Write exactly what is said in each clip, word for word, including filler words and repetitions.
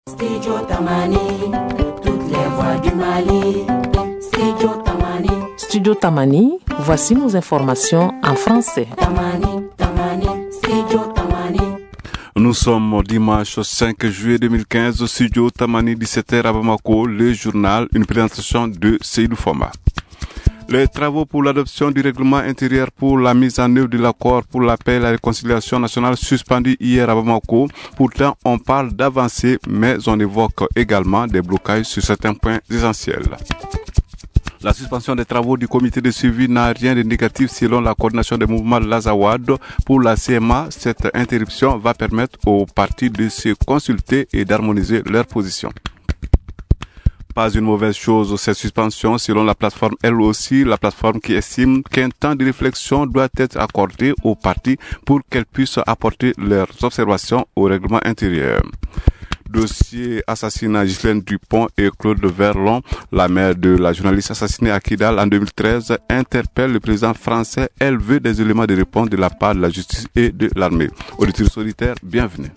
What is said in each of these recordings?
Studio Tamani, toutes les voix du Mali. Studio Tamani. Studio Tamani, voici nos informations en français. Tamani, Tamani, Studio Tamani. Nous sommes dimanche cinq juillet deux mille quinze au studio Tamani, dix-sept heures à Bamako, le journal, une présentation de Seydou Foma. Les travaux pour l'adoption du règlement intérieur pour la mise en œuvre de l'accord pour la paix et la réconciliation nationale suspendu hier à Bamako. Pourtant, on parle d'avancées, mais on évoque également des blocages sur certains points essentiels. La suspension des travaux du comité de suivi n'a rien de négatif selon la coordination des mouvements de l'Azawad. Pour la C M A, cette interruption va permettre aux partis de se consulter et d'harmoniser leurs positions. Pas une mauvaise chose, cette suspension, selon la plateforme elle aussi, la plateforme qui estime qu'un temps de réflexion doit être accordé aux parties pour qu'elles puissent apporter leurs observations au règlement intérieur. Dossier assassinat Ghislaine Dupont et Claude Verlon, la mère de la journaliste assassinée à Kidal en deux mille treize, interpelle le président français. Elle veut des éléments de réponse de la part de la justice et de l'armée. Auditeur solitaire, bienvenue.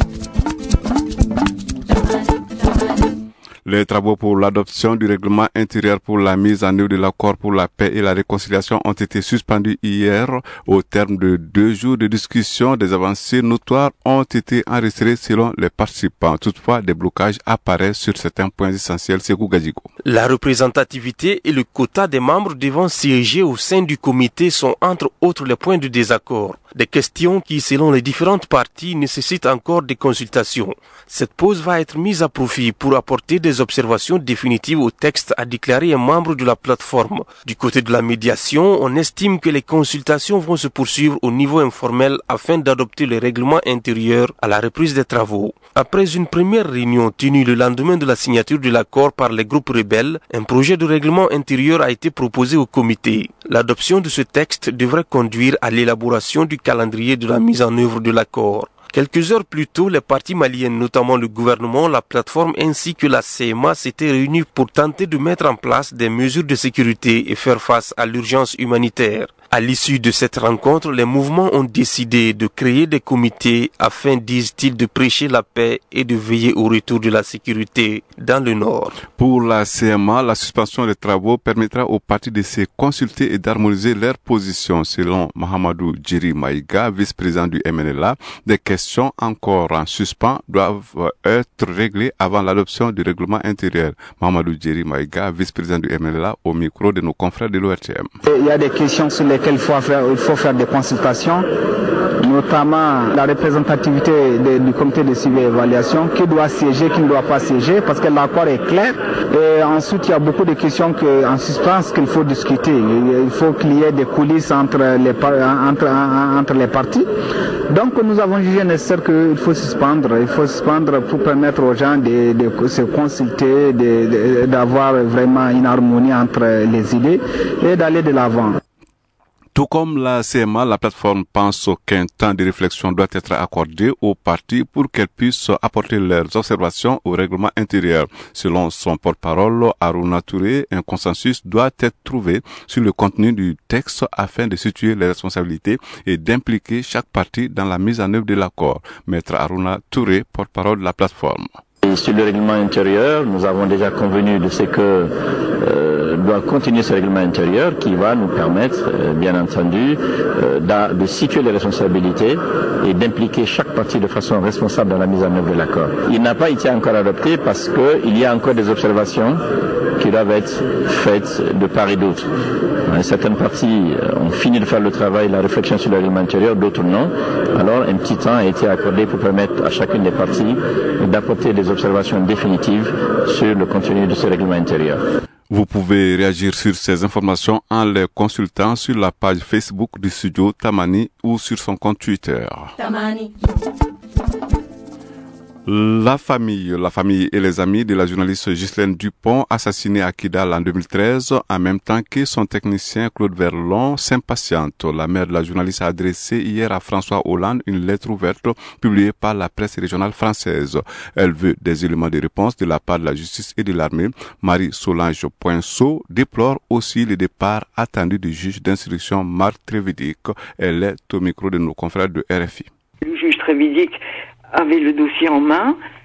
Les travaux pour l'adoption du règlement intérieur pour la mise en œuvre de l'accord pour la paix et la réconciliation ont été suspendus hier. Au terme de deux jours de discussion, des avancées notoires ont été enregistrées selon les participants. Toutefois, des blocages apparaissent sur certains points essentiels. Sekou Gadjigo. La représentativité et le quota des membres devant siéger au sein du comité sont entre autres les points de désaccord. Des questions qui, selon les différentes parties, nécessitent encore des consultations. Cette pause va être mise à profit pour apporter des observations définitives au texte, a déclaré un membre de la plateforme. Du côté de la médiation, on estime que les consultations vont se poursuivre au niveau informel afin d'adopter le règlement intérieur à la reprise des travaux. Après une première réunion tenue le lendemain de la signature de l'accord par les groupes rebelles, un projet de règlement intérieur a été proposé au comité. L'adoption de ce texte devrait conduire à l'élaboration du calendrier de la mise en œuvre de l'accord. Quelques heures plus tôt, les partis maliens, notamment le gouvernement, la plateforme ainsi que la C M A s'étaient réunis pour tenter de mettre en place des mesures de sécurité et faire face à l'urgence humanitaire. À l'issue de cette rencontre, les mouvements ont décidé de créer des comités afin, disent-ils, de prêcher la paix et de veiller au retour de la sécurité dans le Nord. Pour la C M A, la suspension des travaux permettra aux partis de se consulter et d'harmoniser leurs positions. Selon Mahamadou Djeri Maïga, vice-président du M N L A, des questions encore en suspens doivent être réglées avant l'adoption du règlement intérieur. Mahamadou Djeri Maïga, vice-président du M N L A, au micro de nos confrères de l'O R T M. Il y a des questions sur lesquelles il faut faire, il faut faire des consultations, notamment la représentativité de, du comité de suivi et évaluation, qui doit siéger, qui ne doit pas siéger, parce que l'accord est clair. Et ensuite, il y a beaucoup de questions que, en suspens qu'il faut discuter. Il faut qu'il y ait des coulisses entre les, entre, entre les parties. Donc, nous avons jugé nécessaire qu'il faut suspendre. Il faut suspendre pour permettre aux gens de, de se consulter, de, de, d'avoir vraiment une harmonie entre les idées et d'aller de l'avant. Tout comme la C M A, la plateforme pense qu'un temps de réflexion doit être accordé aux parties pour qu'elles puissent apporter leurs observations au règlement intérieur. Selon son porte-parole, Aruna Touré, un consensus doit être trouvé sur le contenu du texte afin de situer les responsabilités et d'impliquer chaque partie dans la mise en œuvre de l'accord. Maître Aruna Touré, porte-parole de la plateforme. Et sur le règlement intérieur, nous avons déjà convenu de ce que euh, doit continuer ce règlement intérieur qui va nous permettre, euh, bien entendu, euh, de, de situer les responsabilités et d'impliquer chaque partie de façon responsable dans la mise en œuvre de l'accord. Il n'a pas été encore adopté parce qu'il y a encore des observations qui doivent être faites de part et d'autre. Certaines parties ont fini de faire le travail, la réflexion sur le règlement intérieur, d'autres non. Alors un petit temps a été accordé pour permettre à chacune des parties d'apporter des observations définitives sur le contenu de ce règlement intérieur. Vous pouvez réagir sur ces informations en les consultant sur la page Facebook du studio Tamani ou sur son compte Twitter. Tamani. La famille, la famille et les amis de la journaliste Ghislaine Dupont, assassinée à Kidal en deux mille treize, en même temps que son technicien Claude Verlon, s'impatiente. La mère de la journaliste a adressé hier à François Hollande une lettre ouverte publiée par la presse régionale française. Elle veut des éléments de réponse de la part de la justice et de l'armée. Marie-Solange Poinceau déplore aussi le départ attendu du juge d'instruction Marc Trévidic. Elle est au micro de nos confrères de R F I. Le juge Trévidic avait le dossier en main.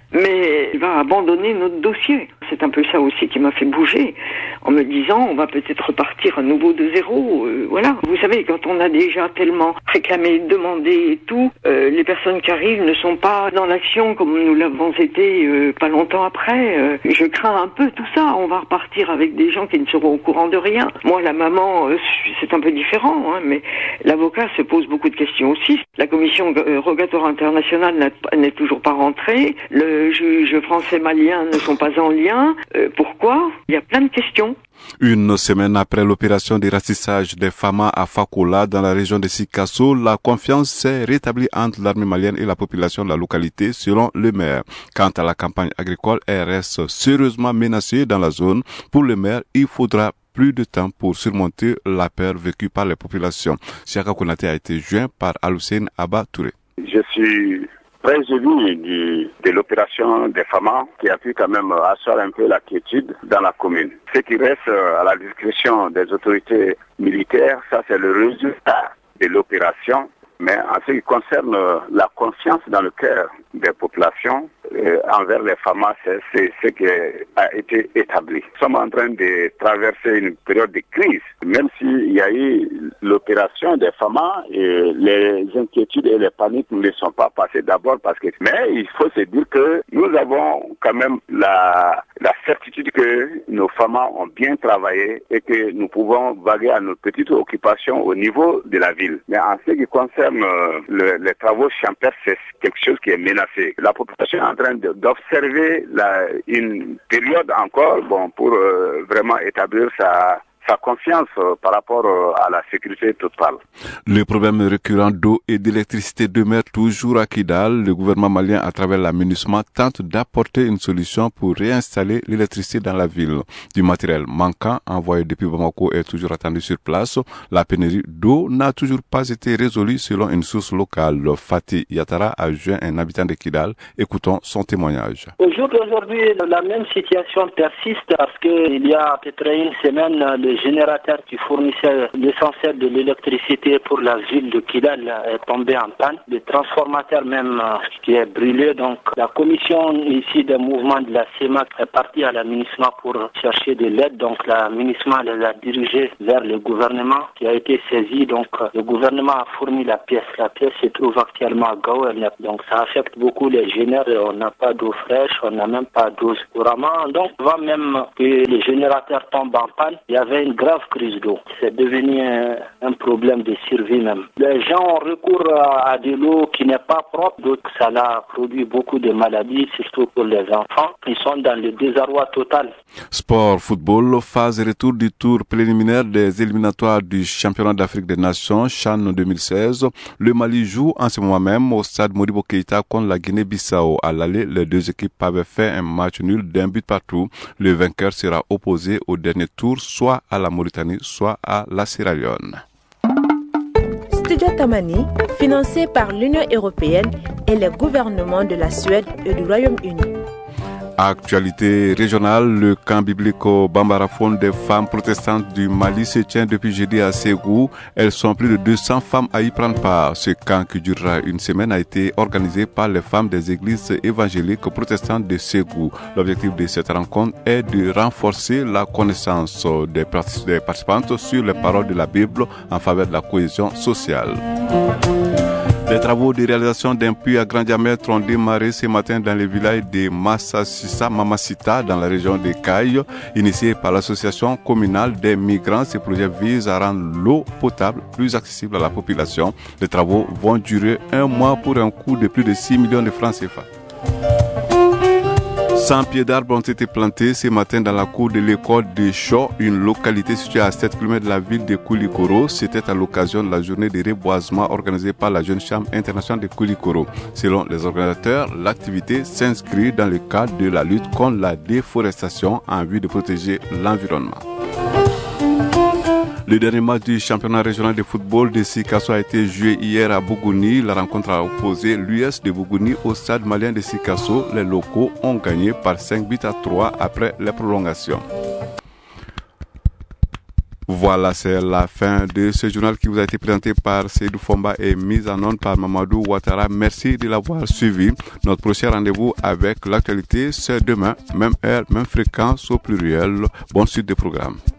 mais il va abandonner notre dossier. C'est un peu ça aussi qui m'a fait bouger, en me disant on va peut-être repartir à nouveau de zéro. Euh, voilà. Vous savez, quand on a déjà tellement réclamé, demandé et tout, euh, les personnes qui arrivent ne sont pas dans l'action comme nous l'avons été euh, pas longtemps après. Euh, je crains un peu tout ça. On va repartir avec des gens qui ne seront au courant de rien. Moi, la maman, euh, c'est un peu différent, hein, mais l'avocat se pose beaucoup de questions aussi. La commission rogatoire internationale n'est toujours pas rentrée. Le juge français malien ne sont pas en lien. Euh, pourquoi? Il y a plein de questions. Une semaine après l'opération de ratissage des Fama à Fakola dans la région de Sikasso, la confiance s'est rétablie entre l'armée malienne et la population de la localité, selon le maire. Quant à la campagne agricole, elle reste sérieusement menacée dans la zone. Pour le maire, il faudra plus de temps pour surmonter la peur vécue par les populations. Siaka Konaté a été joint par Aloussène Abba Touré. Je suis très élu du, de l'opération des Fama qui a pu quand même asseoir un peu la quiétude dans la commune. Ce qui reste à la discrétion des autorités militaires, ça c'est le résultat de l'opération. Mais en ce qui concerne la confiance dans le cœur des populations euh, envers les Fama, c'est, c'est ce qui a été établi. Nous sommes en train de traverser une période de crise. Même s'il y a eu l'opération des Fama, et les inquiétudes et les paniques ne sont pas passées d'abord parce que... Mais il faut se dire que nous avons quand même la, la certitude que nos Fama ont bien travaillé et que nous pouvons vaguer à nos petites occupations au niveau de la ville. Mais en ce qui concerne Le, les travaux champêtres, c'est quelque chose qui est menacé. La population est en train de, d'observer la, une période encore bon, pour euh, vraiment établir sa, sa confiance euh, par rapport euh, à la sécurité totale. Le problème récurrent d'eau et d'électricité demeure toujours à Kidal. Le gouvernement malien, à travers l'aménagement, tente d'apporter une solution pour réinstaller l'électricité dans la ville. Du matériel manquant envoyé depuis Bamako est toujours attendu sur place. La pénurie d'eau n'a toujours pas été résolue selon une source locale. Fatih Yatara a joint un habitant de Kidal. Écoutons son témoignage. Au jour d'aujourd'hui, la même situation persiste parce qu'il y a à peu près une semaine, le générateur qui fournissait l'essentiel de l'électricité pour la ville de Kidal est tombé en panne. Le transformateur même qui est brûlé. Donc la commission ici des mouvements de la C E M A C est partie à l'aménagement pour chercher de l'aide. Donc l'aménagement les a dirigés vers le gouvernement qui a été saisi. Donc le gouvernement a fourni la pièce. La pièce se trouve actuellement à Gao. Donc ça affecte beaucoup les générateurs. On n'a pas d'eau fraîche, on n'a même pas d'eau couramment. Donc avant même que les générateurs tombent en panne, il y avait une grave crise d'eau. C'est devenu un, un problème de survie même. Les gens ont recours à, à de l'eau qui n'est pas propre, donc ça a produit beaucoup de maladies, surtout pour les enfants. Ils sont dans le désarroi total. Sport, football, phase retour du tour préliminaire des éliminatoires du championnat d'Afrique des Nations, CHAN deux mille seize. Le Mali joue en ce moment même au stade Modibo Keïta contre la Guinée-Bissau. À l'aller, les deux équipes avaient fait un match nul d'un but partout. Le vainqueur sera opposé au dernier tour, soit à la Mauritanie, soit à la Sierra Leone. Studio Tamani, financé par l'Union européenne et les gouvernements de la Suède et du Royaume-Uni. Actualité régionale, le camp biblique Bambaraphone des femmes protestantes du Mali se tient depuis jeudi à Ségou. Elles sont plus de deux cents femmes à y prendre part. Ce camp qui durera une semaine a été organisé par les femmes des églises évangéliques protestantes de Ségou. L'objectif de cette rencontre est de renforcer la connaissance des participantes sur les paroles de la Bible en faveur de la cohésion sociale. Les travaux de réalisation d'un puits à grand diamètre ont démarré ce matin dans le village de Massasissa Mamacita dans la région de Caille. Initié par l'association communale des migrants, ce projet vise à rendre l'eau potable plus accessible à la population. Les travaux vont durer un mois pour un coût de plus de six millions de francs C F A. cent pieds d'arbres ont été plantés ce matin dans la cour de l'école de Cho, une localité située à sept kilomètres de la ville de Koulikoro. C'était à l'occasion de la journée de reboisement organisée par la Jeune Chambre internationale de Koulikoro. Selon les organisateurs, l'activité s'inscrit dans le cadre de la lutte contre la déforestation en vue de protéger l'environnement. Le dernier match du championnat régional de football de Sikasso a été joué hier à Bougouni. La rencontre a opposé l'U S de Bougouni au stade malien de Sikasso. Les locaux ont gagné par cinq buts à trois après les prolongations. Voilà, c'est la fin de ce journal qui vous a été présenté par Seydou Fomba et mis en onde par Mamadou Ouattara. Merci de l'avoir suivi. Notre prochain rendez-vous avec l'actualité, c'est demain, même heure, même fréquence au pluriel. Bonne suite des programmes.